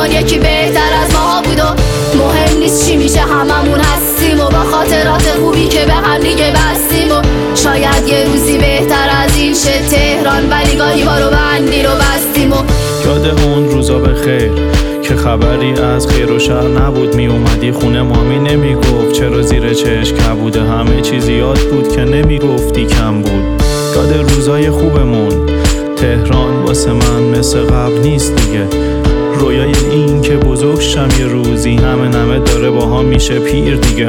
نکن یکی بهتر از ما بود و مهم نیست چی میشه هممون هستیم و با خاطرات خوبی که به هم دیگه بستیم و شاید یه روزی بهتر از این شه تهران، ولی گاهی بارو بندی رو بستیم و یاد اون روزا بخیر که خبری از خیر و شر نبود، می اومدی خونه مامی نمیگفت چرا زیر چشم کبوده، همه چیز یاد بود که نمیگفتی کم بود. یاد روزای خوبمون تهران واسه من مثل قبل نیست دیگه، رویای این که بزرگ شم یه روزی همه داره با هم میشه پیر دیگه.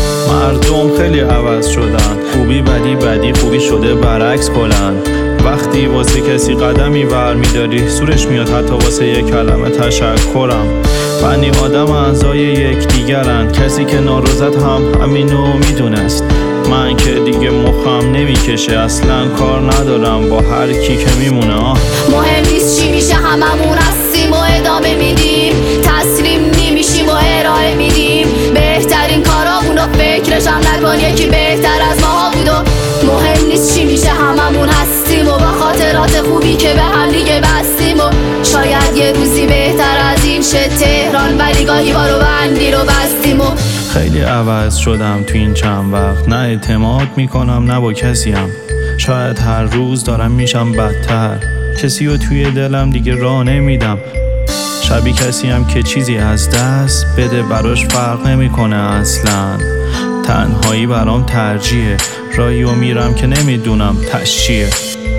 مردم خیلی عوض شدن، خوبی بدی خوبی شده برعکس بلند. وقتی واسه کسی قدمی ور میداری سورش میاد حتی واسه یک کلمه تشکرم. بنی آدم اعضای یک دیگرن، کسی که ناروزت هم همینو میدونست. من که دیگه مخم نمیکشه اصلا کار ندارم با هر کی که میمونه. مهم نیست چی میشه هممون هستیم و ادامه میدیم، تسلیم نمیشیم و ارائه میدیم بهترین کارامون و فکرشم نکن یکی بهتر از ما بود و مهم نیست چی میشه هممون هستیم و با خاطرات خوبی که به هم دیگه بستیم و شاید یه روزی بهتر از این شه تهران، ولی گاهی بارو بندی رو بستیم و خیلی عوض شدم تو این چند وقت، نه اعتماد میکنم نه با کسیم، شاید هر روز دارم میشم بدتر، کسی رو توی دلم دیگه راه نمیدم. شبیه کسی هم که چیزی از دست بده براش فرق نمیکنه اصلا، تنهایی برام ترجیحه، راهی و میرم که نمیدونم تشیه.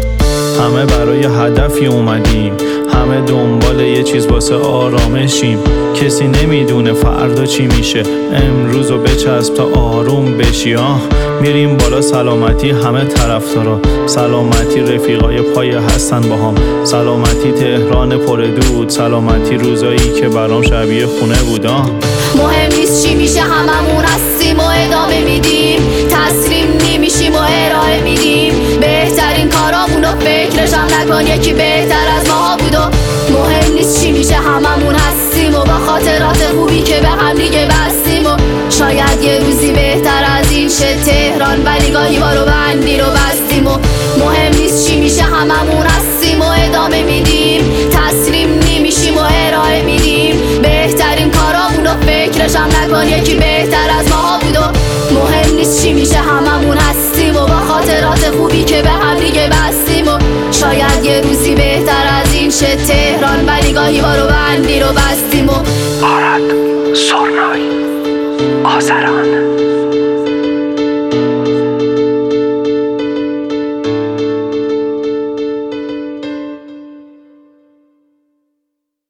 همه برای هدفی اومدیم، همه دنبال یه چیز واسه آرامشیم، کسی نمیدونه فردا چی میشه، امروزو بچسب تا آروم بشی. میریم بالا سلامتی همه طرفدارا، سلامتی رفیقای پای هستن با هم، سلامتی تهران پر دود، سلامتی روزایی که برام شبیه خونه بود. مهم نیست چی میشه هممون هستیم و ادامه میدیم، تسلیم نمیشیم و ارائه میدیم بهترین کارامون و فکرشم نکن یکی بهتر از ما بود و مهم نیست چی میشه هممون هستیم و با خاطرات خوبی که به هم دیگه بستیم و شاید یه روزی بهتر از این شه تهران، ولی گاهی بارو بندی رو بستیم و مهم نیست چی میشه هممون هستیم و ادامه میدیم، تسلیم نمیشیم و ارائه میدیم بهترین کارامون و فکرشم نکن یکی بهتر از ما بود و مهم نیست چی میشه هممون هستیم و با خاطرات خوبی که به هم دیگه بستیم و شاید یه روزی بهتر از این شه تهران، ولی گاهی بارو بندی رو بستیم و آرد سرنای آذران.